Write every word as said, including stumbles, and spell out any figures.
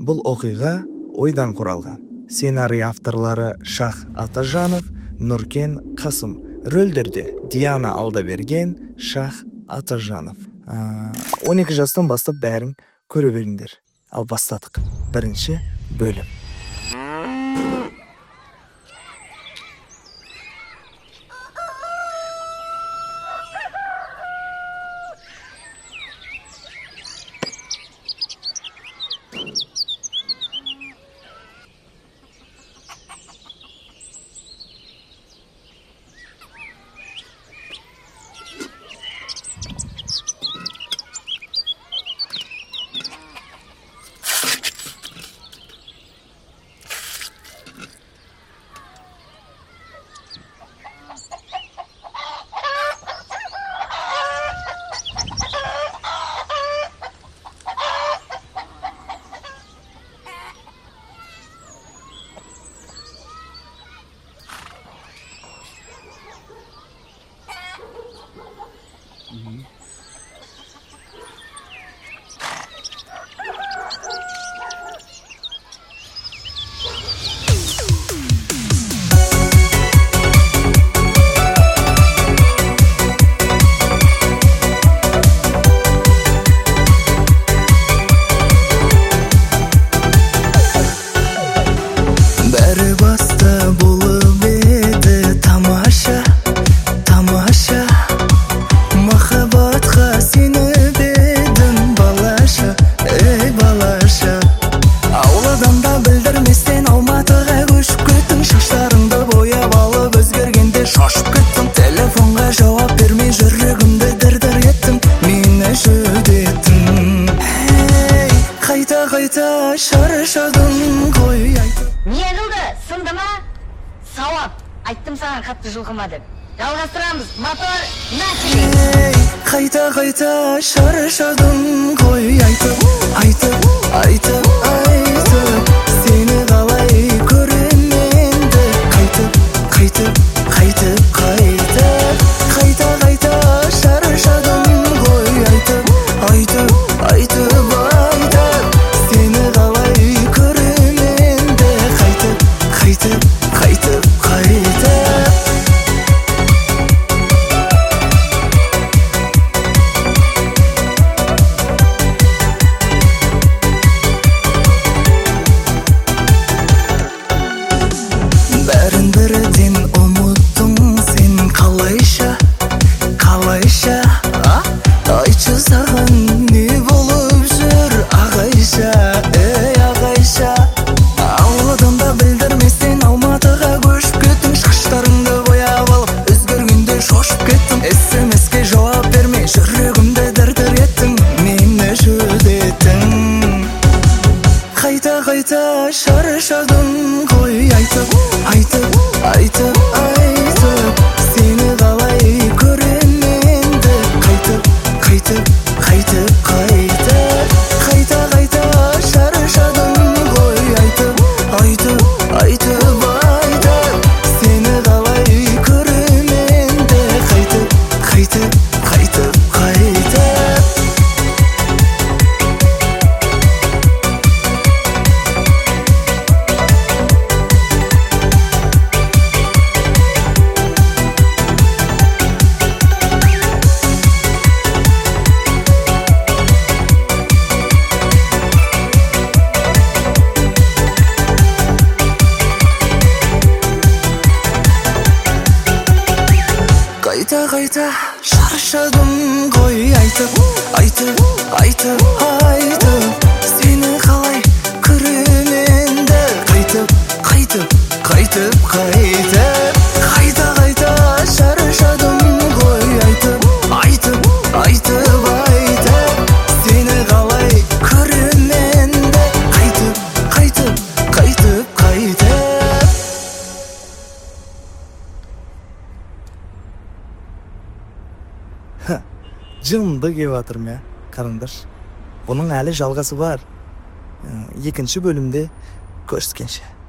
Бул окуйга ойдан куралган. Сценарий авторлары Шах Атажанов, Нуркен Касым. Рөлдөрдө Диана Алдаберген, Шах Атажанов. он эки жастан баштап бәрін көрө бериңдер. Ал бастадык. Биринчи бөлүм. Айттым саған қатты жылқыма деп. Жалғастырамыз. Мотор начали. Қайта-қайта шаршадым ғой айтып, айтып, айтып, айтып. Сені қалай көременді қайтып, қайтып, қайтып, қайтып. Қайта-қайта шаршадым ғой айтып, айтып, айтып, айтып. Сені қалай көременді қайтып, қайтып, қайтып, қайтып. Бәрін бірден ұмыттың сен қалайша, қалайша, айтшы саған не болып жүр ағайша, ей ағайша. Ауладан да білдірместен Алматыға көшіп кеттің, шаштарыңды бояп алып, өзгергенде шошып кеттім. эс-эм-эске жауап бермей жүрегімді дір-дір еттің, мені жүдеттің. Қайта-қайта шаршадым ғой айтып, айтып, айтып, айтып. Сені қалай көременді қайтып, қайтып, қайтып, қайтып. Қайта-қайта шаршадым ғой айтып, айтып, айтып, айтып. Сені қалай көременді қайтып, қайтып, қайтып, қайтып. Қайта-қайта шаршадым ғой айтып, айтып, айтып, айтып. Сені қалай көременді қайтып, қайтып, қайтып, қайтып. Қайта-қайта шаршадым ғой айтып, айтып, айтып, айтып. Сені қалай көременді қайтып, қайтып, қайтып, қайтып. Жынды кеп атырмын я, қараңдар. Бұның әлі жалғасы бар. Екінші бөлімде көріскенше.